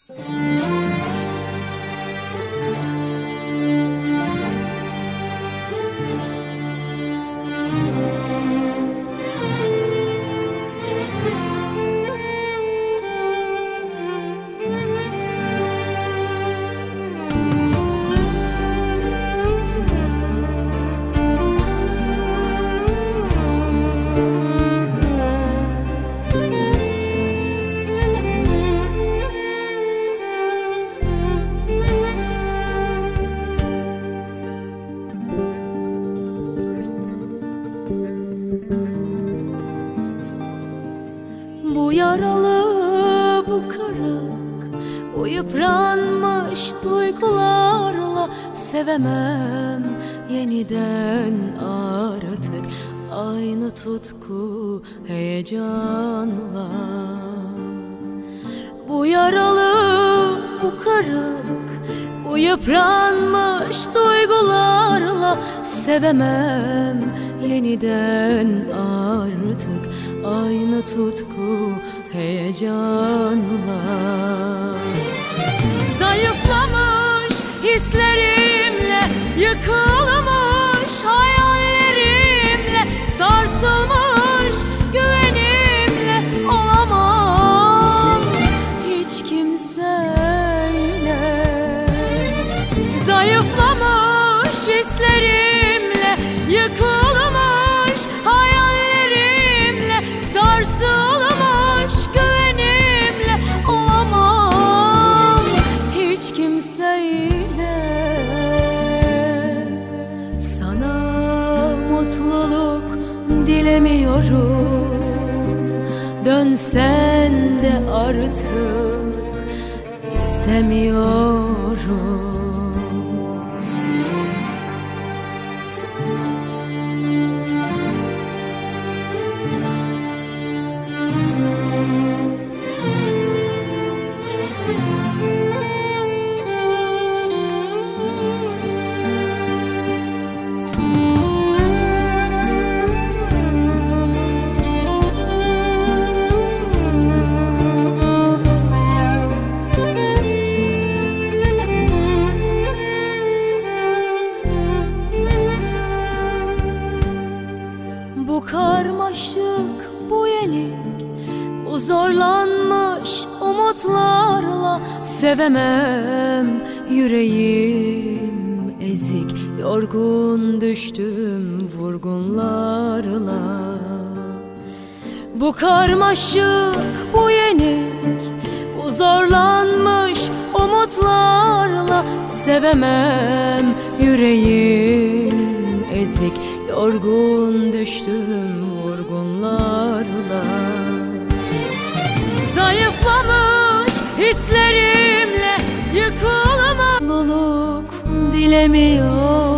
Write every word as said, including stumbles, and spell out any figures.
Bu yaralı, bu kırık, bu yıpranmış duygularla sevemem yeniden artık aynı tutku heyecanla. Bu yaralı, bu kırık, bu yıpranmış duygularla sevemem yeniden artık aynı tutku heyecanla. Zayıflamış hislerimle, yıkılmış hayallerimle, sarsılmış güvenimle olamam hiç kimseyle. Zayıflamış hislerimle, yıkılmış hayallerimle, sarsılmış güvenimle olamam hiç kimseyle. Sana mutluluk dilemiyorum, dönsen de artık istemiyorum. Bu karmaşık, bu yenik, bu zorlanmış umutlarla sevemem yüreğim ezik, yorgun düştüm vurgunlarla. Bu karmaşık, bu yenik, bu zorlanmış umutlarla sevemem yüreğim ezik, yorgun düştüm vurgunlarla. Zayıflamış hislerimle, yıkılmış mutluluk dilemiyorum,